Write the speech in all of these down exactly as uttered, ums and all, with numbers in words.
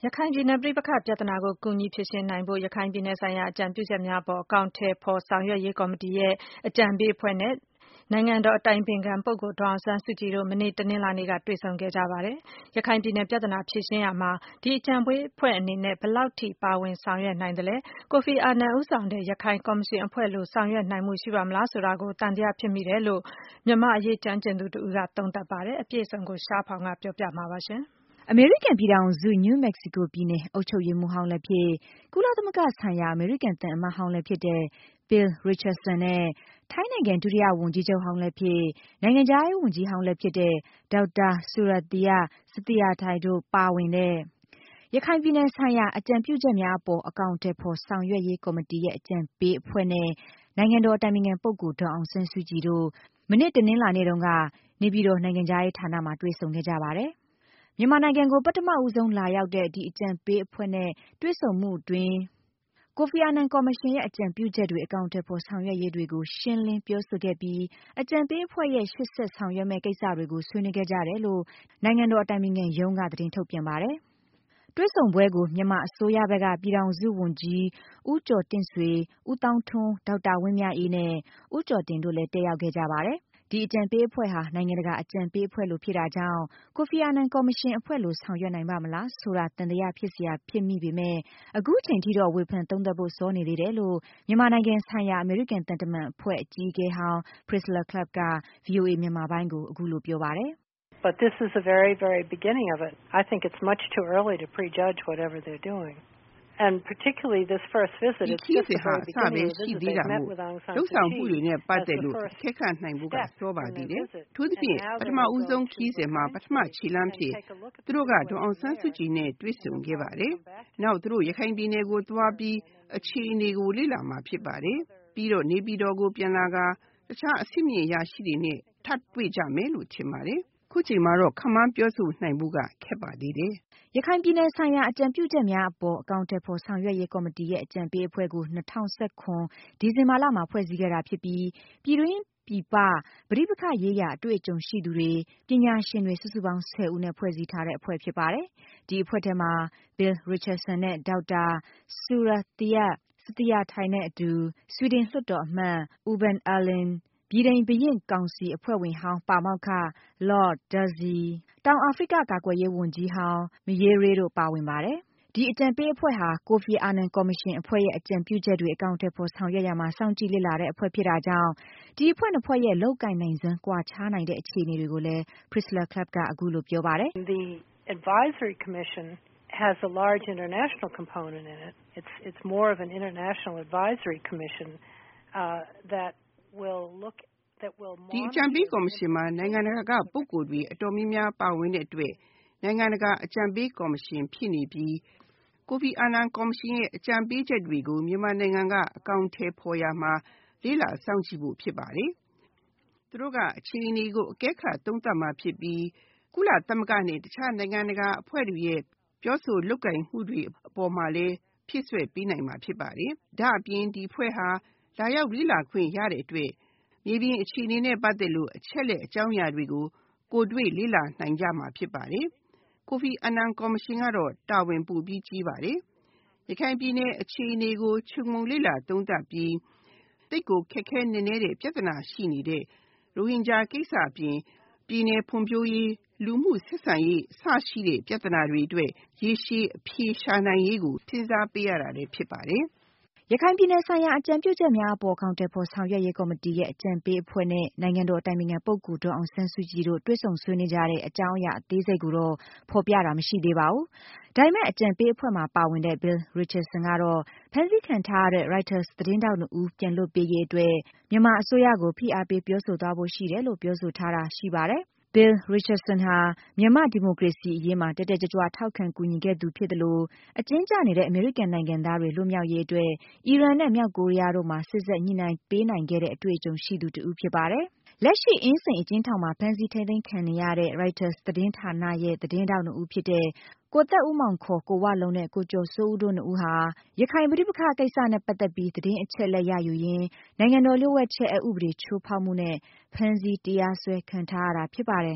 ရခိုင်ပြည်နယ်ပဋိပက္ခပြဿနာကိုကူညီဖြေရှင်းနိုင်ဖို့ရခိုင်ပြည်နယ်ဆိုင်ရာအကြံပြုချက်များအပေါ်အကောင်အထည်ဖော်ဆောင်ရွက်ရေးကော်မတီရဲ့အကြံပေးအဖွဲ့နဲ့နိုင်ငံတော်အတိုင်ပင်ခံပုဂ္ဂိုလ်ဒေါ်အောင်ဆန်းစုကြည်တို့မနေ့တနင်္လာနေ့ကတွေ့ဆုံခဲ့ကြပါတယ်။ရခိုင်ပြည်နယ်ပြဿနာဖြေရှင်းရာမှာဒီအကြံပေးအဖွဲ့အနေနဲ့ဘယ်လောက်ထိပါဝင်ဆောင်ရွက်နိုင်သလဲ။ကိုဖီအာနန်ဦးဆောင်တဲ့ရခိုင်ကော်မရှင်အဖွဲ့လိုဆောင်ရွက်နိုင်မှုရှိပါမလားဆိုတာကိုသံသယဖြစ်မိတယ်လို့မြန်မာအရေးကျွမ်းကျင်သူတဦးကသုံးသပ်ပါတယ်။အပြည့်အစုံကိုရှားဖောင်ကပြောပြမှာပါရှင်။အမေရိကန်ပြည်ထောင်စုနယူးမက္ကဆီကိုပြည်နယ်အုပ်ချုပ်ရေးမှူးဟောင်းလည်းဖြစ်ကုလသမဂ္ဂဆိုင်ရာအမေရိကန်သံအမတ်ဟောင်းလည်းဖြစ်တဲ့ Bill Richardson နဲ့ထိုင်းနိုင်ငံဒုတိယဝန်ကြီးချုပ်ဟောင်းလည်းဖြစ်နိုင်ငံခြားရေးဝန်ကြီးဟောင်းလည်းဖြစ်တဲ့ဒေါက်တာဆူရတ်တီယစတီယာထိုင်တို့ပါဝင်တဲ့ရခိုင်ပြည်နယ်ဆိုင်ရာအကြံပြုချက်များအပေါ်အကောင်အထည်ဖော်ဆောင်ရွက်ရေးကော်မတီရဲ့အကြံပေးအဖွဲ့နဲ့နိုင်ငံတော်အတိုင်ပင်ခံပုဂ္ဂိုလ်ဒေါ်အောင်ဆန်းစုကြည်တို့မနေ့တနင်္လာနေ့တုန်းကနေပြည်တော်နိုင်ငံခြားရေးဌာနမှာတွေ့ဆုံခဲ့ကြပါတယ်။မြန်မာနိုင်ငံကိုပထမဦးဆုံးလာရောက်တဲ့ဒီအကြံပေးအဖွဲ့နဲ့တွေ့ဆုံမှုအတွင်းကိုဖီအာနန်ကော်မရှင်ရဲ့အကြံပြုချက်တွေအကောင်အထည်ဖော်ဆောင်ရွက်ရေးတွေကိုရှင်းလင်းပြောဆိုခဲ့ပြီးအကြံပေးအဖွဲ့ရဲ့ရှေ့ဆက်ဆောင်ရွက်မယ့်ကိစ္စတွေကိုဆွေးနွေးခဲ့ကြတယ်လို့နိုင်ငံတော်အတိုင်ပင်ခံရုံးကသတင်းထုတ်ပြန်ပါတယ်။တွေ့ဆုံပွဲကိုမြန်မာအစိုးရဘက်ကပြည်ထောင်စုဝန်ကြီးဦးကျော်တင့်ဆွေ၊ဦးသောင်းထွန်း၊ဒေါက်တာဝင်းမြတ်အေးနဲ့ဦးကျော်တင်တို့လည်းတက်ရောက်ခဲ့ကြပါတယ်။ဒီအကြံပေးအဖွဲ့ဟာနိုင်ငံတကာအကြံပေးအဖွဲ့လိုဖြစ်တာကြောင့်ကိုဖီအာနန်ကော်မရှင်အဖွဲ့လိုဆောင်ရွက်နိုင်ပါမလားဆိုတာတန်တရားဖြစ်စရာဖြစ်မိပေမဲ့အခုချိန်ထိတော့ဝေဖန်သုံးသပ်ဖို့စောနေသေးတယ်လို့မြန်မာနိုင်ငံဆိုင်ရာအမေရိကန်တန်တမန်အဖွဲ့အကြီးအကဲဟောင်း Priscilla Clapp က ဗွီအိုအေမြန်မာပိုင်းကိုအခုလိုပြောပါတယ်။ But this is the very, very beginning of it. I think it's much too early to prejudge whatever they're doing.And particularly this first visit, it's just the very beginning of the visit. They've met with Aung San Suu Kyi as the first step. ခက်ခတ်နိုင်ဖို့ကစောပါသေးတယ်။ထို့သဖြင့်ပထမဦးဆုံးခီးစဉ်မှာပထမခြေလှမ်းဖြစ်သူတို့ကဒေါ်အောင်ဆန်းစုကြည်နဲ့တွေ့ဆုံခဲ့ပါတယ်။နောက်သူတို့ရခိုင်ပြည်နယ်ကိုသွားပြီးအခြေအနေကိုလေ့လာမှာဖြစ်ပါတယ်။ပြီးတော့နေပြည်တော်ကိုပြန်လာကတခြားအဆင့်မြင့်ရရှိတွေနဲ့ထပ်တွေ့ကြမယ်လို့ထင်ပါတယ်။ခုချိန်မှာတော့ခမန်းပြောဆိုနိုင်ဖို့ကခက်ပါသေးတယ်။ရခိုင်ပြည်နယ်ဆိုင်ရာအကြံပြုချက်များအပေါ်အကောင်အထည်ဖော်ဆောင်ရွက်ရေးကော်မတီရဲ့အကြံပေးအဖွဲ့ကို၂၀၁၇ဒီဇင်ဘာလမှာဖွဲ့စည်းခဲ့တာဖြစ်ပြီးပြည်တွင်းပြည်ပပဋိပက္ခရေးရာအတွေ့အကြုံရှိသူတွေပညာရှင်တွေစုစုပေါင်းဆယ်ဦးနဲ့ဖွဲ့စည်းထားတဲ့အဖွဲ့ဖြစ်ပါတယ်။ဒီအဖွဲ့ထဲမှာ Bill Richardson နဲ့ဒေါက်တာဆူရတ်တီယစတီယာထိုင်နဲ့အတူဆွီဒင်လွှတ်တော်အမတ် Urban Ahlinဗြိတိန်ဘုရင့်ကောင်စီအဖွဲ့ဝင်ဟောင်းပါမောက္ခ Lord Derzi တောင်အာဖရိကကာကွယ်ရေးဝန်ကြီးဟောင်း Meyere တို့ပါဝင်ပါတယ်။ဒီအကြံပေးအဖွဲ့ဟာကိုဖီအာနန်ကော်မရှင်အဖွဲ့ရဲ့အကြံပြုချက်တွေအကောင်အထည်ဖော်ဆောင်ရွက်ရမှာစောင့်ကြည့်လေ့လာတဲ့အဖွဲ့ဖြစ်တာကြောင့်ဒီအဖွဲ့နှစ်ဖွဲ့ရဲ့လုပ်ကိုင်နိုင်စွမ်းကွာခြားနိုင်တဲ့အခြေအနေတွေကိုလည်း Priscilla Clapp ကအခုလိုပြောပါတယ်။ The advisory commission has a large international component in it. It's it's more of an international advisory commission uh, that will look that will monitor ဒီအကြံပေးကော်မရှင်မှာနိုင်ငံတကာကပုဂ္ဂိုလ်တွေအတော်များများပါဝင်တဲ့အတွက်နိုင်ငံတကာအကြံပေးကော်မရှင်ဖြစ်နေပြီးကိုဖီအာနန်ကော်မရှင်ရဲ့အကြံပေးချက်တွေကိုမြန်မာနိုင်ငံကအကောင့်ထဲပေါ်ရမှာလေ့လာစောင့်ကြည့်ဖို့ဖြစ်ပါတယ်။သူတို့ကအခြေအနေကိုအကဲခတ်သုံးသပ်မှာဖြစ်ပြီးကုလသမဂ္ဂနဲ့တခြားနိုင်ငံတကာအဖွဲ့တွေရဲ့ပြောဆိုလုပ်ကိုင်မှုတွေအပေါ်မှာလည်းဖြစ်ဆွဲပေးနိုင်မှာဖြစ်ပါတယ်။ဒါအပြင်ဒီအဖွဲ့ဟာလာရောက်လေ့လာခွင့်ရတဲ့အတွက်မြေပြင်အခြေအနေနဲ့ပတ်သက်လို့အချက်လက်အကြောင်းအရာတွေကိုကိုယ်တွေ့လေ့လာနိုင်ကြမှာဖြစ်ပါတယ်။ကိုဖီအာနန်ကော်မရှင်ကတော့တာဝန်ပိုပြီးကြီးပါတယ်။ရခိုင်ပြည်နယ်အခြေအနေကိုခြုံငုံလေ့လာသုံးသပ်ပြီးတိတ်ကိုခက်ခဲနေနေတဲ့ပြဿနာရှိနေတဲ့ရိုဟင်ဂျာကိစ္စအပြင်ပြည်နယ်ဖွံ့ဖြိုးရေးလူမှုဆက်ဆံရေးအစရှိတဲ့ပြဿနာတွေအတွက်ရေရှည်အဖြေရှာနိုင်ရေးကိုစဉ်းစားပေးရတာလည်းဖြစ်ပါတယ်။ရခိုင်ပြည်နယ်ဆိုင်ရာအကြံပြုချက်များအပေါ်အကောင်အထည်ဖော်ဆောင်ရွက်ရေးကော်မတီရဲ့အကြံပေးအဖွဲ့နဲ့နိုင်ငံတော်အတိုင်ပင်ခံပုဂ္ဂိုလ်ဒေါ်အောင်ဆန်းစုကြည်တို့တွေ့ဆုံဆွေးနွေးကြတဲ့အကြောင်းအရာအသေးစိတ်ကိုတော့ဖော်ပြတာမရှိသေးပါဘူး။ဒါပေမဲ့အကြံပေးအဖွဲ့မှာပါဝင်တဲ့ Bill Richardson ကတော့ဖမ်းဆီးခံထားရတဲ့ Reuters သတင်းထောက်နှစ်ဦးပြန်လွှတ်ပေးရေးအတွက်မြန်မာအစိုးရကိုဖိအားပေးပြောဆိုသွားဖို့ရှိတယ်လို့ပြောဆိုထားတာရှိပါတယ်။ Bill Richardson ဟာမြန်မာဒီမိုကရေစီအရေးမှာတက်တက်ကြွကြွထောက်ခံကူညီခဲ့သူဖြစ်သလိုအကျဉ်းကျနေတဲ့အမေရိကန်နိုင်ငံသားတွေလွတ်မြောက်ရေးအတွက်အီရန်နဲ့မြောက်ကိုရီးယားတို့မှာစစ်ဆက်ညှိနှိုင်းပေးနိုင်ခဲ့တဲ့အတွေ့အကြုံရှိသူတဦးဖြစ်ပါတယ်။လက်ရှိအင်းစိန်အကျဉ်းထောင်မှာဖမ်းဆီးထိန်းသိမ်းခံနေရတဲ့ Reuters သတင်းဌာနရဲ့သတင်းထောက်နှစ်ဦးဖြစ်တဲ့ကိုသက်ဦးမောင်ခေါ်ကိုဝလုံးနဲ့ကိုကျော်စိုးဦးတို့နှစ်ဦးဟာရခိုင်ပဋိပက္ခကိစ္စနဲ့ပတ်သက်ပြီးသတင်းအချက်လက်ရယူရင်းနိုင်ငံတော်လျှို့ဝှက်ချက်အက်ဥပဒေချိုးဖောက်မှုနဲ့ဖမ်းဆီးတရားစွဲခံထားရတာဖြစ်ပါတယ်။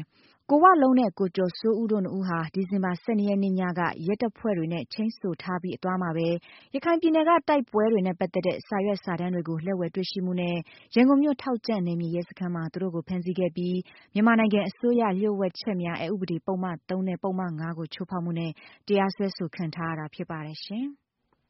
ကိုဝလုံးနဲ့ကိုကျော်စိုးဦးတို့နှစ်ဦးဟာဒီဇင်ဘာလ ၁၂ ရက်နေ့ညကရဲတပ်ဖွဲ့တွေနဲ့ချိန်းဆိုထားပြီးအသွားမှာပဲရခိုင်ပြည်နယ်ကတိုက်ပွဲတွေနဲ့ပတ်သက်တဲ့စာရွက်စာတမ်းတွေကိုလက်ဝယ်တွေ့ရှိမှုနဲ့ရန်ကုန်မြို့ထောက်ကြန့်နယ်မြေရဲစခန်းမှာသူတို့ကိုဖမ်းဆီးခဲ့ပြီးမြန်မာနိုင်ငံအစိုးရလျှို့ဝှက်ချက်များအက်ဥပဒေပုံမှန် ၃နဲ့ပုံမှန် ၅ကိုချိုးဖောက်မှုနဲ့တရားစွဲဆိုခံထားရတာဖြစ်ပါတယ်ရှင်။